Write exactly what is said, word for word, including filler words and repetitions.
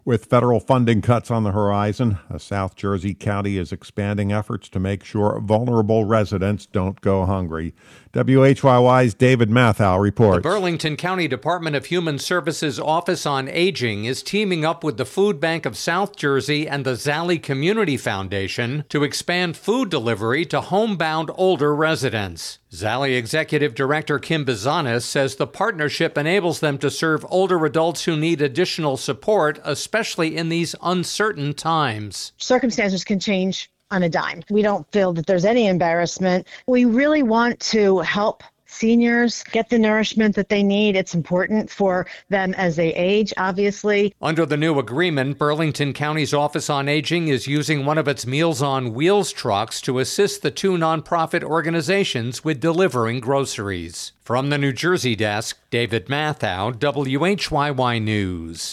With federal funding cuts on the horizon, a South Jersey county is expanding efforts to make sure vulnerable residents don't go hungry. W H Y Y's David Matthau reports. The Burlington County Department of Human Services Office on Aging is teaming up with the Food Bank of South Jersey and the Zali Community Foundation to expand food delivery to homebound older residents. Zali Executive Director Kim Bizanis says the partnership enables them to serve older adults who need additional support, especially in these uncertain times. Circumstances can change on a dime. We don't feel that there's any embarrassment. We really want to help seniors get the nourishment that they need. It's important for them as they age, obviously. Under the new agreement, Burlington County's Office on Aging is using one of its Meals on Wheels trucks to assist the two nonprofit organizations with delivering groceries. From the New Jersey desk, David Matthau, W H Y Y News.